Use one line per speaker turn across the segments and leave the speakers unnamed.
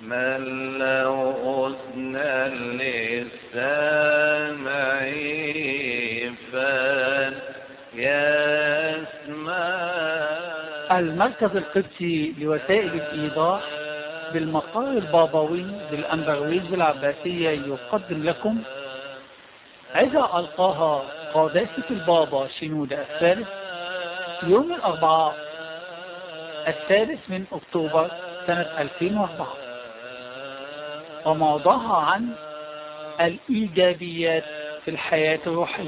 من له أذنا للسامع فليسمع.
المركز القدسي لوسائل الإيضاح بالمقر البابوي بالأنبرويز العباسية يقدم لكم عظة ألقاها قداسة البابا شنودة الثالث يوم الأربعاء 3 أكتوبر سنة 2004، وموضوعها عن الإيجابيات في الحياة الروحية.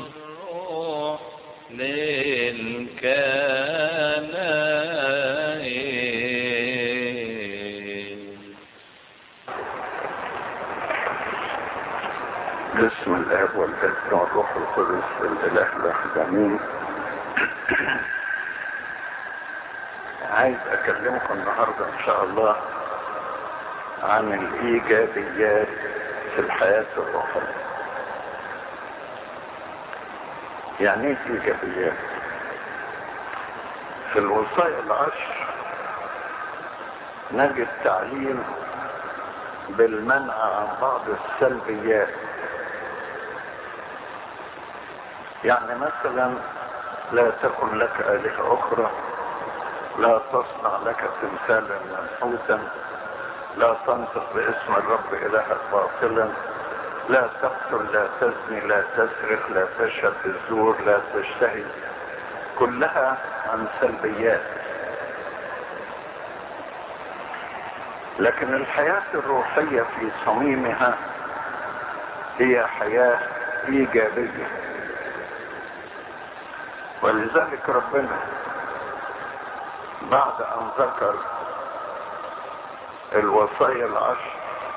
بسم الله والابن والروح القدس الاله الواحد امين. عايز اكلمكم النهارده ان شاء الله عن الايجابيات في الحياه الروحيه. يعني ايه ايجابيات؟ في الوصايا العشر نجد تعليم بالمنع عن بعض السلبيات. يعني مثلا لا تكن لك آلهة أخرى، لا تصنع لك تمثالا منحوتا، لا تنطق باسم الرب إلهك باطلا، لا تقتل، لا تزني، لا تسرق، لا تشهد بالزور، لا تشتهي. كلها عن سلبيات. لكن الحياة الروحية في صميمها هي حياة إيجابية، ولذلك ربنا بعد أن ذكر الوصايا العشر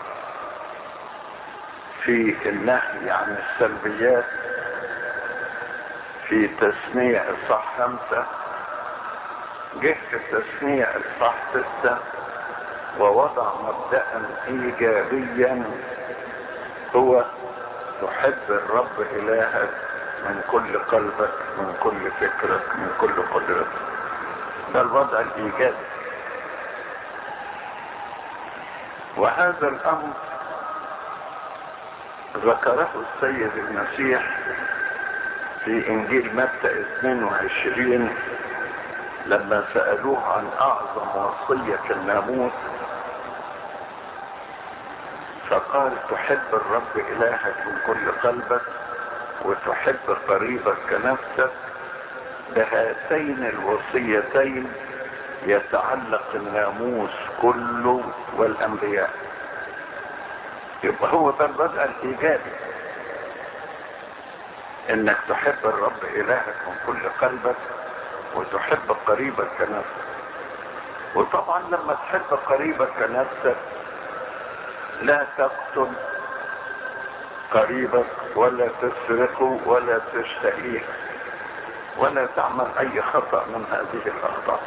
في النهي عن السلبيات في تثنية إصحاح 5، جه في تثنية إصحاح 6 ووضع مبدأ إيجابيا، هو تحب الرب إلهك من كل قلبك، من كل فكرك، من كل قدرتك. ده الوضع الإيجابي. وهذا الأمر ذكره السيد المسيح في إنجيل متى 22 لما سألوه عن أعظم وصية في الناموس، فقال تحب الرب إلهك من كل قلبك وتحب قريبك كنفسك. بهاتين الوصيتين يتعلق الناموس كله والأنبياء. يبقى هو ده الوضع الإيجابي، إنك تحب الرب إلهك من كل قلبك وتحب قريبك كنفسك. وطبعا لما تحب قريبك كنفسك لا تقتل قريبك ولا تسرقه ولا تشتهيه ولا تعمل اي خطأ من هذه الاخطاء.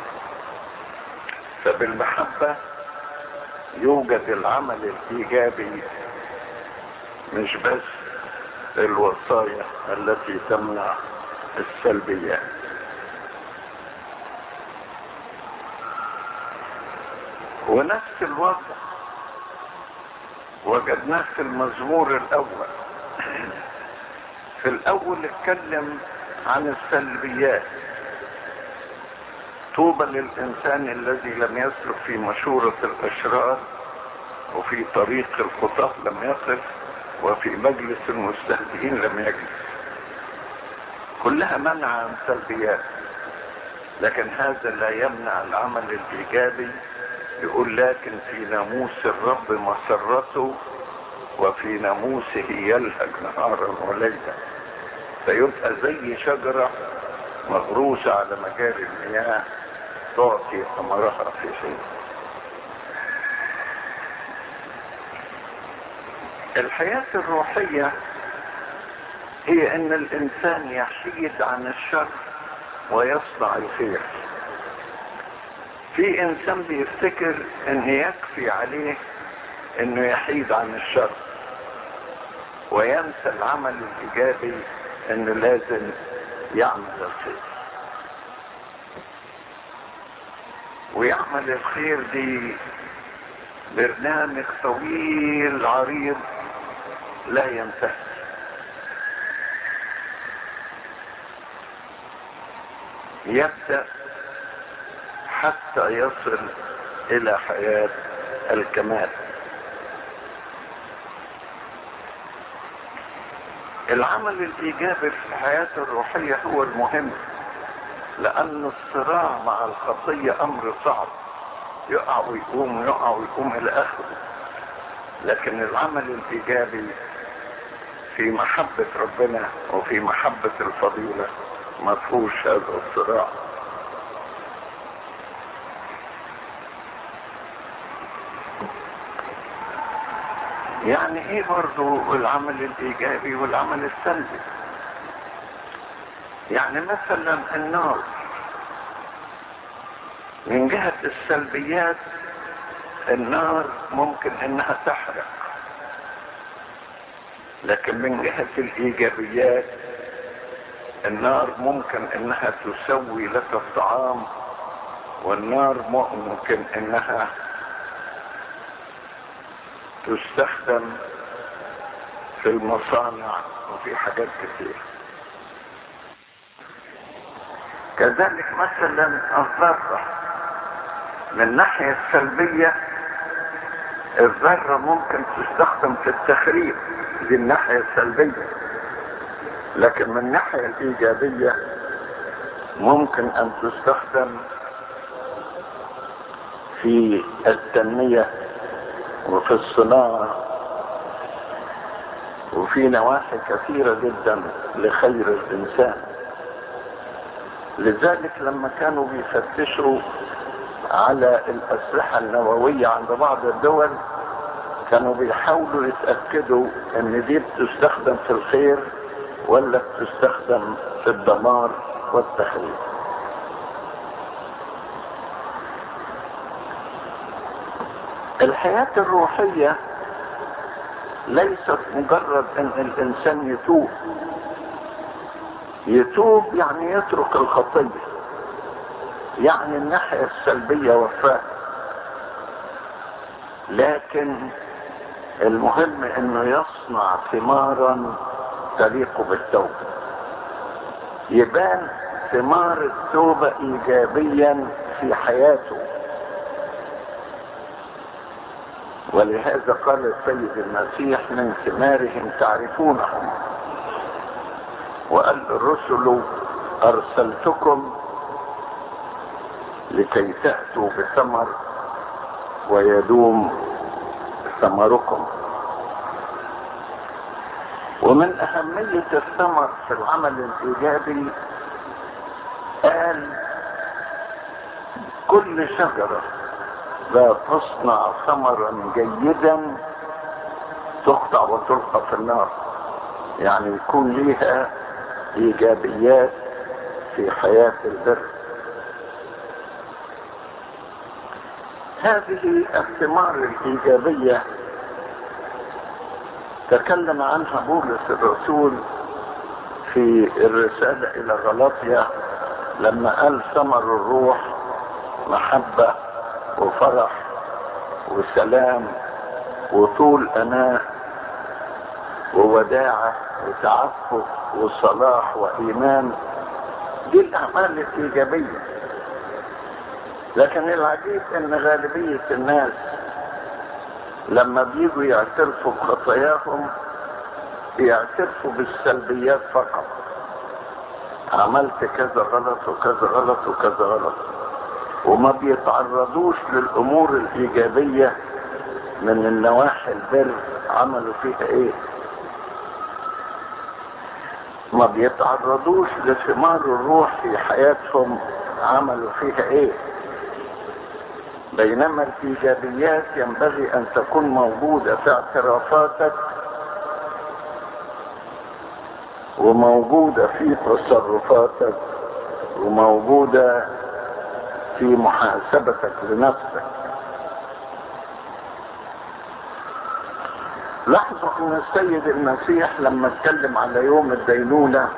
فبالمحبة يوجد العمل الايجابي، مش بس الوصايا التي تمنع السلبيات. ونفس الوضع وجدناه في المزمور الاول. في الاول اتكلم عن السلبيات. طوبى للانسان الذي لم يسلك في مشورة الاشرار وفي طريق الخطاة لم يقف وفي مجلس المستهزئين لم يجلس. كلها منع عن سلبيات، لكن هذا لا يمنع العمل الايجابي. يقول لكن في ناموس الرب مسرته وفي ناموسه يلهج نهارا وليلا. فيبقى زي شجرة مغروسة على مجاري المياه تعطي ثمرها في حين. الحياة الروحية هي ان الانسان يحيد عن الشر ويصنع الخير. في انسان بيفتكر ان يكفي عليه انه يحيد عن الشر وينسى العمل الايجابي، انه لازم يعمل الخير. ويعمل الخير دي برنامج طويل عريض لا ينتهي. يبدأ حتى يصل إلى حياة الكمال. العمل الإيجابي في الحياة الروحية هو المهم، لأن الصراع مع الخطية أمر صعب، يقع ويقوم يقع ويقوم إلى آخره. لكن العمل الإيجابي في محبة ربنا وفي محبة الفضيلة ما فيهوش هذا الصراع. يعني ايه برضو العمل الايجابي والعمل السلبي؟ يعني مثلا النار من جهة السلبيات، النار ممكن انها تحرق، لكن من جهة الايجابيات النار ممكن انها تسوي لك الطعام، والنار ممكن انها تستخدم في المصانع وفي حاجات كتير. كذلك مثلا الذرة من الناحية السلبية، الذرة ممكن تستخدم في التخريب، دي الناحية السلبية. لكن من الناحية الإيجابية ممكن أن تستخدم في التنمية وفي الصناعة وفي نواحي كثيرة جدا لخير الإنسان. لذلك لما كانوا بيفتشوا على الأسلحة النووية عند بعض الدول، كانوا بيحاولوا يتأكدوا ان دي بتستخدم في الخير ولا بتستخدم في الدمار والتخريب. الحياة الروحية ليست مجرد ان الانسان يتوب يعني يترك الخطية، يعني الناحية السلبية وفاة، لكن المهم انه يصنع ثمارا تليق بالتوبة، يبان ثمار التوبة ايجابيا في حياته. ولهذا قال السيد المسيح: من ثمارهم تعرفونهم. وقال الرسل: ارسلتكم لكي تأتوا بثمر ويدوم ثمركم. ومن أهمية الثمر في العمل الإيجابي قال: كل شجرة لا تصنع ثمرا جيدا تقطع وتلقى في النار، يعني يكون ليها إيجابيات في حياة البر. هذه الثمار الإيجابية تكلم عنها بولس الرسول في الرسالة إلى غلاطيا لما قال: ثمر الروح محبة وفرح وسلام وطول أناة ووداعة وتعفف وصلاح وإيمان. دي الأعمال الإيجابية. لكن العجيب ان غالبية الناس لما بيجوا يعترفوا بخطاياهم يعترفوا بالسلبيات فقط، عملت كذا غلط وكذا غلط وكذا غلط، وما بيتعرضوش للامور الايجابية من النواحي البر عملوا فيها ايه، ما بيتعرضوش لثمار الروح في حياتهم عملوا فيها ايه. بينما الإيجابيات ينبغي أن تكون موجودة في اعترافاتك وموجودة في تصرفاتك وموجودة في محاسبتك لنفسك. لاحظوا أن السيد المسيح لما اتكلم على يوم الدينونة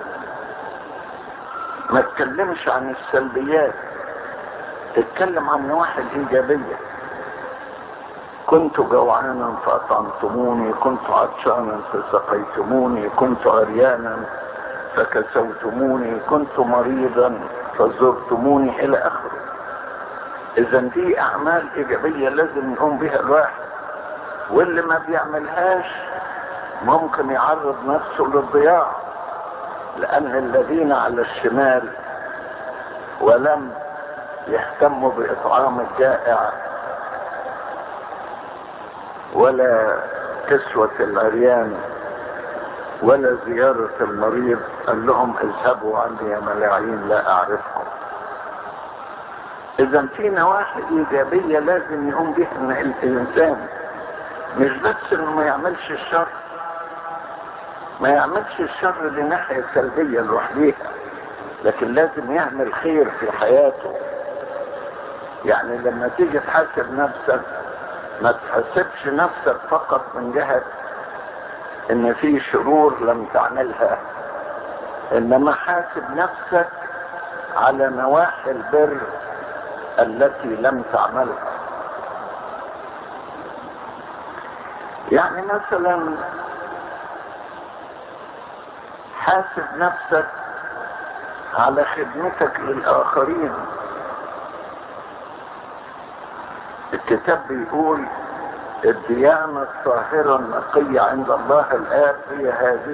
ما اتكلمش عن السلبيات، اتكلم عن النواحي الإيجابية. كنت جوعانا فأطعمتموني، كنت عطشانا فسقيتموني، كنت عريانا فكسوتموني، كنت مريضا فزرتموني إلى آخره. إذا دي أعمال إيجابية لازم يقوم بها الواحد، واللي ما بيعملهاش ممكن يعرض نفسه للضياع، لأن الذين على الشمال ولم يهتموا بإطعام الجائع ولا كسوة العريان ولا زيارة المريض قال لهم اذهبوا عني يا ملاعين لا أعرفكم. إذا في نواحي إيجابية لازم يقوم بها الإنسان، مش بس إنه ما يعملش الشر، ما يعملش الشر لناحية سلبية لوحديها، لكن لازم يعمل خير في حياته. يعني لما تيجي تحاسب نفسك ما تحاسبش نفسك فقط من جهة ان في شرور لم تعملها، انما حاسب نفسك على نواحي البر التي لم تعملها. يعني مثلا حاسب نفسك على خدمتك للآخرين. الكتاب بيقول الديانة الطاهرة النقية عند الله الآب هي هذه: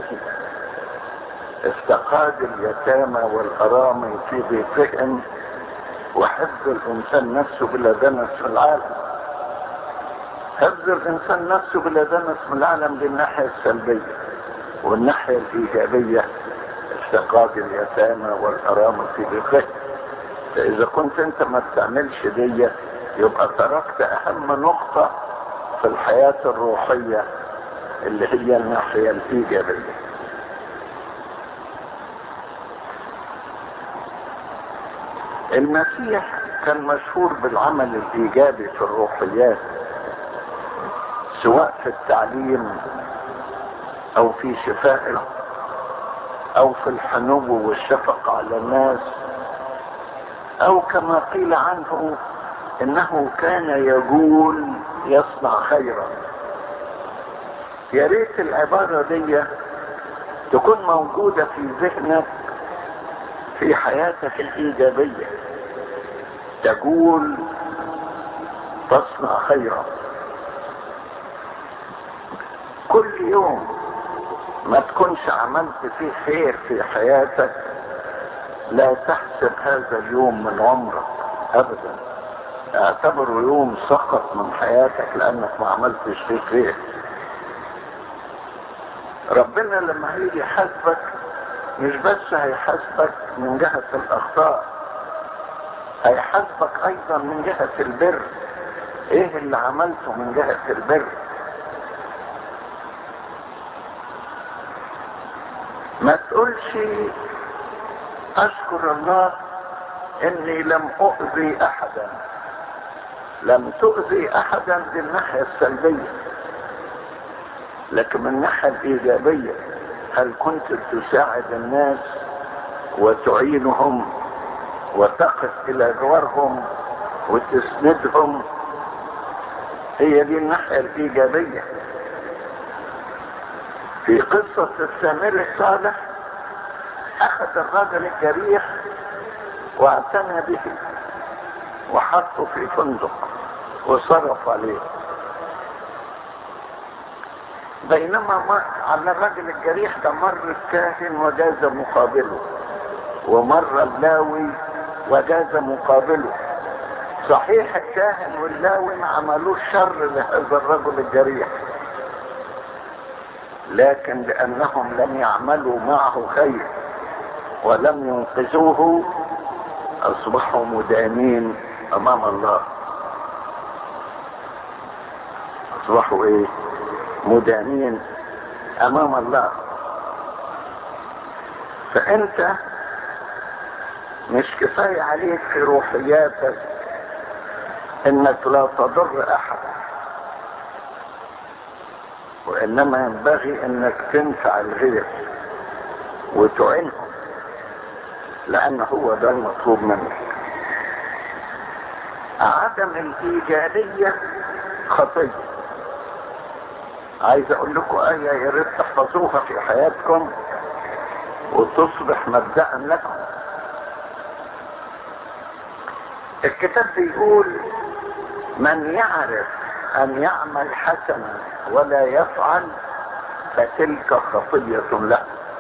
افتقاد اليتامى والأرامل في بيتهم، وحفظ الإنسان نفسه بلا دنس في العالم. حفظ الإنسان نفسه بلا دنس في العالم دي الناحية السلبية، والناحية الإيجابية افتقاد اليتامى والأرامل في بيتهم. فإذا كنت أنت ما بتعملش دي يبقى تركت أهم نقطة في الحياة الروحية اللي هي الناحية الإيجابية. المسيح كان مشهور بالعمل الإيجابي في الروحيات، سواء في التعليم أو في شفائه أو في الحنو والشفقة على الناس، أو كما قيل عنه إنه كان يقول يصنع خيرا. يا ريت العبارة دي تكون موجودة في ذهنك في حياتك الإيجابية، تقول تصنع خيرا. كل يوم ما تكونش عملت فيه خير في حياتك لا تحسب هذا اليوم من عمرك أبدا، اعتبره يوم سقط من حياتك لأنك ما عملتش فيه خير. ربنا لما هيجي يحاسبك مش بس هيحاسبك من جهة الأخطاء، هيحاسبك أيضا من جهة البر. إيه اللي عملته من جهة البر؟ ما تقولش أشكر الله إني لم أؤذي أحدا. لم تؤذي أحدا دي الناحية السلبية، لكن من الناحية الإيجابية هل كنت تساعد الناس وتعينهم وتقف إلى جوارهم وتسندهم؟ هي دي الناحية الإيجابية. في قصة السامري الصالح أخذ الرجل الجريح واعتنى به وحطه في فندق وصرف عليه، بينما مر على الرجل الجريح ده مر الكاهن وجاز مقابله، ومر اللاوي وجاز مقابله. صحيح الكاهن واللاوي ما عملوش شر لهذا الرجل الجريح، لكن لأنهم لم يعملوا معه خير ولم ينقذوه أصبحوا مدانين أمام الله. أصبحوا إيه؟ مدانين أمام الله. فأنت مش كفاية عليك في روحياتك إنك لا تضر أحد، وإنما ينبغي إنك تنفع الغير وتعينهم، لأن هو ده المطلوب منك. عدم الإيجابية خطية. عايز اقول لكم آية يا ريت تحفظوها في حياتكم وتصبح مبدأ لكم. الكتاب بيقول من يعرف ان يعمل حسنا ولا يفعل فتلك خطية له.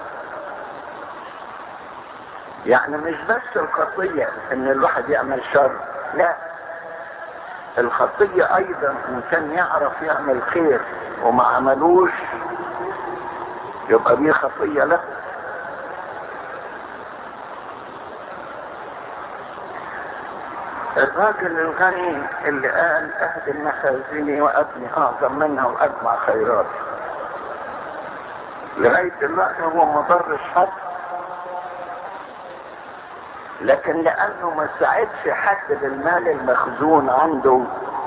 يعني مش بس الخطية ان الواحد يعمل شر، لا، الخطية ايضا ان كان يعرف يعمل خير وما عملوش يبقى دي خطية له. الراجل الغني اللي قال اهدم مخازني وابني اعظم منها واجمع خيرات، لغاية دلوقتي هو ما ضرش حد، لكن لانه ما ساعدش حد بالمال المخزون عنده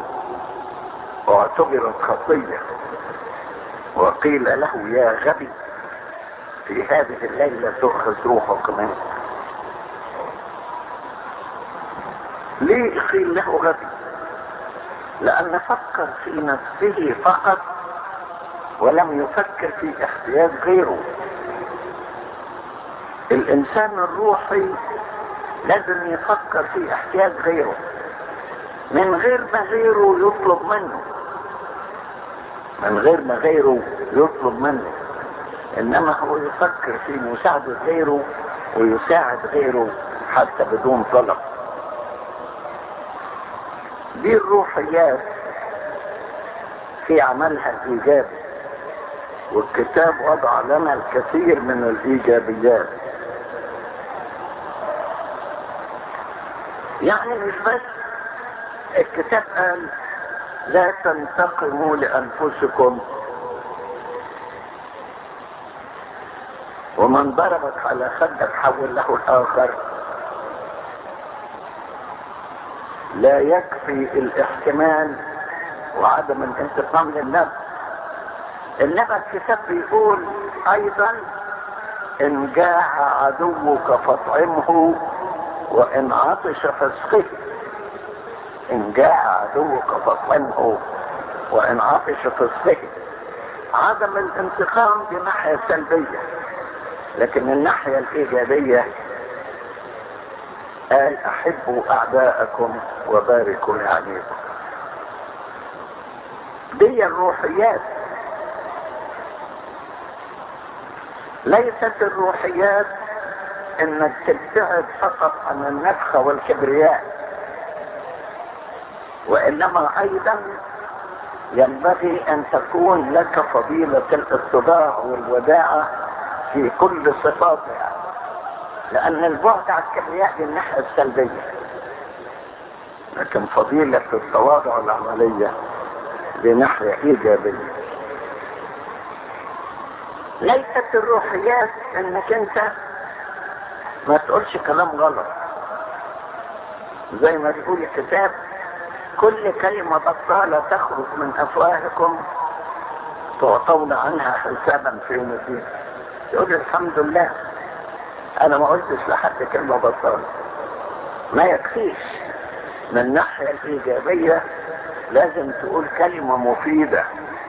اعتبرت خطية، وقيل له يا غبي في هذه الليلة تؤخذ روحك منك. ليه قيل له غبي؟ لأن فكر في نفسه فقط ولم يفكر في احتياج غيره. الإنسان الروحي لازم يفكر في احتياج غيره من غير ما غيره يطلب منه، من غير ما غيره يطلب منه، إنما هو يفكر في مساعدة غيره ويساعد غيره حتى بدون طلب. دي الروحيات في عملها الإيجابي، والكتاب وضع لنا الكثير من الإيجابيات. يعني مش بس الكتاب قال لا تنتقموا لأنفسكم، ومن ضربك على خدك حول له الآخر. لا يكفي الاحتمال وعدم الانتقام للنفس، انما الكتاب بيقول ايضا ان جاع عدوك فاطعمه وان عطش فاسقه. ان جاع عدوك فاطعمه وان عطش فاسقه. عدم الانتقام دي ناحية سلبية، لكن الناحية الايجابية قال احبوا اعداءكم وباركوا لعليكم. دي الروحيات. ليست الروحيات انك تبتعد فقط عن النفخة والكبرياء، وانما ايضا ينبغي ان تكون لك فضيلة الاتضاع والوداعة في كل صفاتها، لان البعد عن الكبرياء دي الناحية السلبية، لكن فضيلة التواضع العملية دي ناحية ايجابية. ليست الروحيات انك انت ما تقولش كلام غلط، زي ما بيقول الكتاب كل كلمة بطالة تخرج من افواهكم تعطون عنها حسابا في يوم الدين. يقول الحمد لله انا ما قلتش لحد كلمة بطالة. ما يكفيش، من الناحية الايجابية لازم تقول كلمة مفيدة،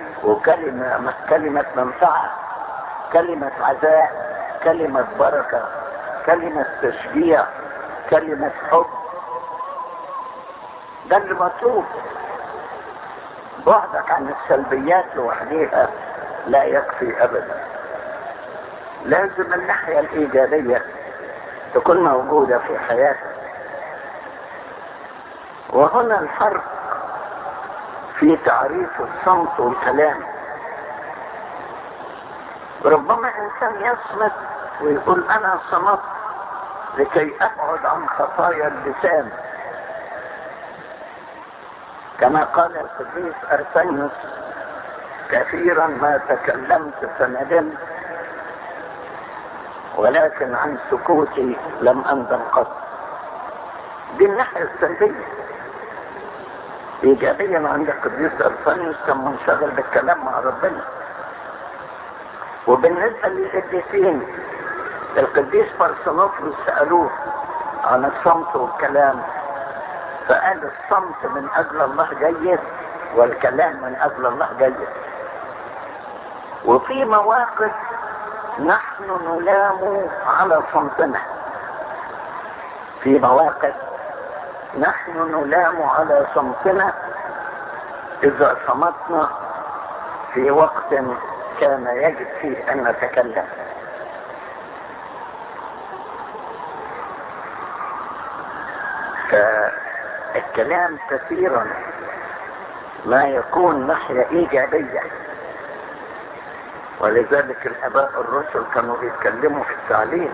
كلمة منفعة، كلمة عزاء، كلمة بركة، كلمة تشجيع، كلمة حب. ده اللي مطلوب. بعدك عن السلبيات لوحديها لا يكفي ابدا، لازم الناحية الايجابية تكون موجودة في حياتك. وهنا الفرق في تعريف الصمت والكلام. ربما انسان يصمت ويقول انا صمت لكي ابعد عن خطايا اللسان، كما قال القديس ارسنيوس كثيرا ما تكلمت فندمت ولكن عن سكوتي لم اندم قط. دي الناحية السلبية. ايجابيا عند القديس ارسنيوس كان منشغل بالكلام مع ربنا. وبالنسبة للقديسين القديس برسنوفلوس سألوه عن الصمت والكلام، فقال الصمت من اجل الله جيد
والكلام من أجل الله جيد. وفي مواقف نحن نلام على صمتنا، في مواقف نحن نلام على صمتنا إذا صمتنا في وقت كان يجب فيه أن نتكلم. فالكلام كثيرا ما يكون ناحية إيجابية، ولذلك الآباء الرسل كانوا يتكلموا في التعليم،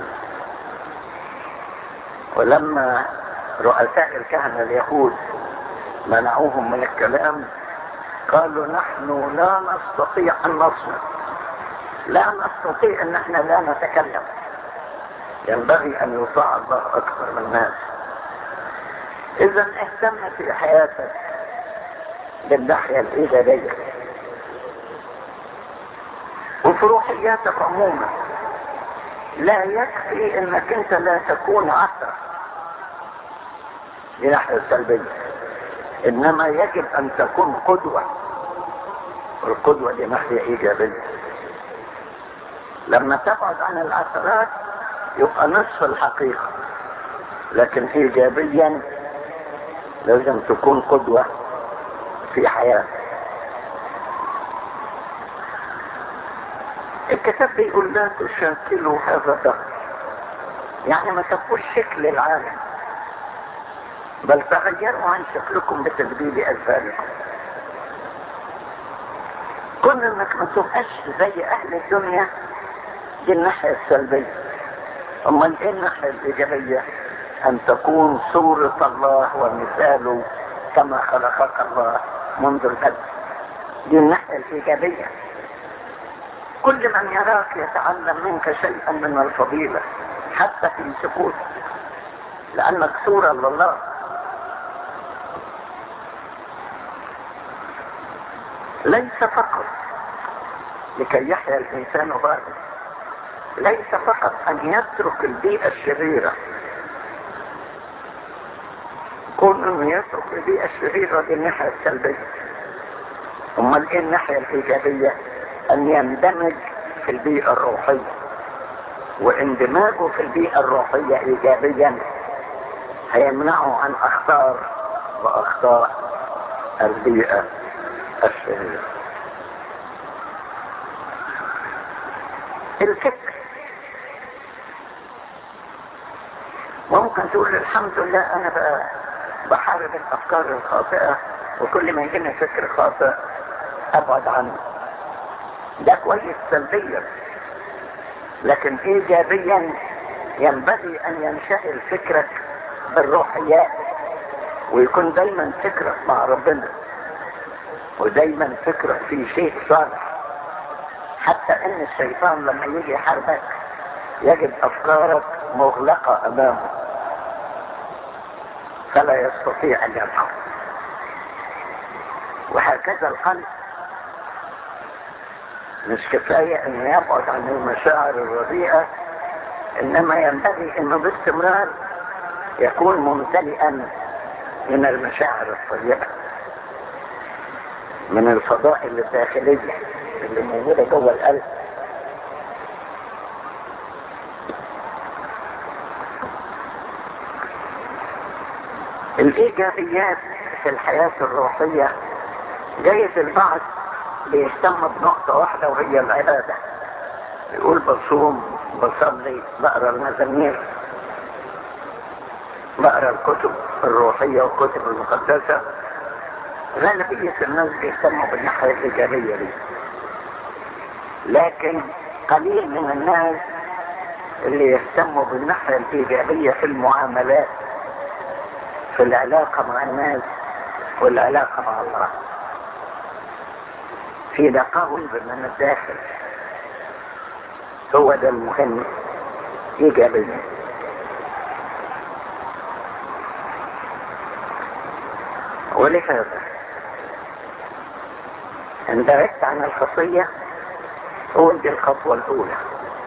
ولما رؤساء الكهنة اليهود منعوهم من الكلام قالوا نحن لا نستطيع أن نصمت، لا نستطيع أن احنا لا نتكلم، ينبغي أن يطاع الله أكثر من الناس. إذا اهتم في حياتك بالناحية الإيجابية وفي روحياتك عموما. لا يكفي انك انت لا تكون عثرة لناحية السلبية، انما يجب ان تكون قدوة، والقدوة دي ناحية ايجابية. لما تبعد عن العثرات يبقى نصف الحقيقة، لكن ايجابيا لازم تكون قدوة في حياتك. الكتاب بيقول لا تشاكلوا هذا الدهر، يعني ما تبقوش شكل العالم، بل تغيروا عن شكلكم بتجديد أذهانكم. كن انك ما تبقاش زي اهل الدنيا، دي الناحية السلبية. امال ايه الناحية الإيجابية؟ ان تكون صورة الله ومثاله كما خلقك الله منذ البدء، دي الناحية الإيجابية. كل من يراك يتعلم منك شيئا من الفضيلة حتى في سكوت، لأنك صورة لله. ليس فقط لكي يحيا الإنسان بعد، ليس فقط أن يترك البيئة الشريرة، كون أنه يترك البيئة الشريرة دي الناحية السلبية. أمال إيه الناحية الإيجابية؟ أن يندمج في البيئة الروحية، واندماجه في البيئة الروحية إيجابيا هيمنعه عن أخطاء البيئة الشريرة. الفكر ممكن تقول الحمد لله أنا بحارب الأفكار الخاطئة، وكل ما يجيني فكر خاطئ أبعد عنه، ده كويس سلبيا. لكن ايجابيا ينبغي ان ينشغل فكرك بالروحيات، ويكون دايما فكرك مع ربنا، ودايما فكرك في شيء صالح، حتى ان الشيطان لما يجي يحاربك يجد افكارك مغلقة امامه فلا يستطيع ان يفعل. وهكذا القلب مش كفاية انه يبعد عن المشاعر الرديئة، انما ينبغي انه باستمرار يكون ممتلئا من المشاعر الطيبة، من الفضائل الداخلية اللي موجودة جوه القلب. الايجابيات في الحياة الروحية جايز البعض بيهتم بنقطة واحدة وهي العبادة، يقول بصوم بصلي بقرا المزامير بقرا الكتب الروحية والكتب المقدسة. غالبية الناس بيهتموا بالناحية الإيجابية دي، لكن قليل من الناس اللي يهتموا بالناحية الإيجابية في المعاملات، في العلاقة مع الناس والعلاقة مع الله، في نقاوة من الداخل. هو ده المهم إيجابيا. ولهذا إن بعدت عن الخطية هو دي الخطوة الأولى.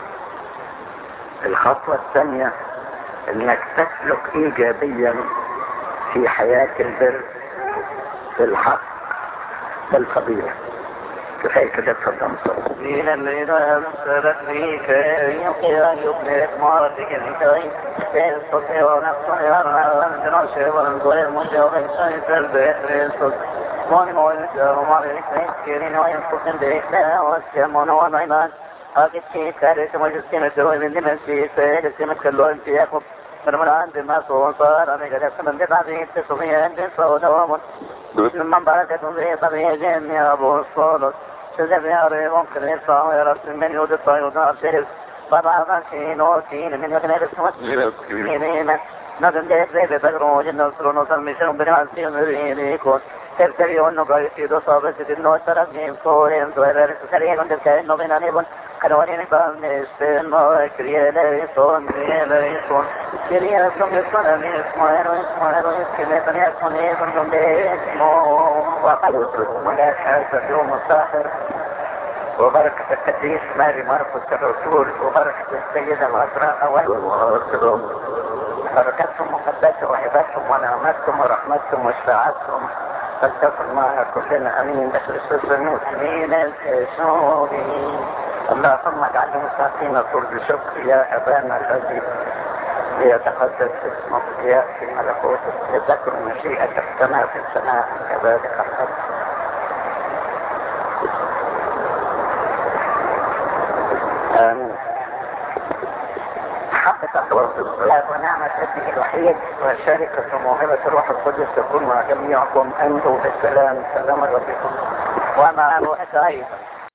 الخطوة الثانية إنك تسلك إيجابيا في حياة البر، في الحق، الفضيلة. كفاية كده اتفضل.
من الليل سرت فيك يقيا يبني مرتك الحكاية تستطيع نفسه يرى دراسة والغير مجاوب سيد البحر الصد مهم والسر مريك يسكرين وينفق بإحدى والسمون والعباد أكيد في كارثة وجسكين الدروي من دمسي سيجسكين كلهم في يخب من عند ما صار أنا قد أسمن بطعبه التصمية عند صودهم من بركة ذي طبيعي جميع أبو الصولد سجب ياري ممكن يصاوي رسل من يود الطيود أبشرف بضع غشين وكين من يغني بسمت كريمة نظم جيد زيد تقروج النصر نصر مشرم بنعسي مرينيكون تبتري النقر يسيد صابت النوت ترقيم صورين صغير سريع عند الكائن نظينا نبون كنورين بان نسبين موكري ليسون ليسون كريا سم الصنم اسمه اسكمة يسمون يسمون باسمه وقلت ولا حاسة يوم الصاحر وبركة التدريس ماري مرفض الرسول وبركة السيدة العذراء والمعاصرون بركاتهم مقدسة وعبادتهم ونعمتهم ورحمتهم وشفاعتهم فلتكن معنا كلنا امين بخريستوس المسلمين الكسورين. اللهم اجعل مستقيم طول بشكر يا ابانا الذي ليتقدس اسمك لياتي ملكوتك لتكن مشيئتك كما في السماء كذلك الارض. امين. حقق الصلاة ونعمة ابنه الوحيد وشركة موهبة الروح القدس تكون مع جميعكم. أنتم بالسلام. سلام ربكم ومع روحك أيضا.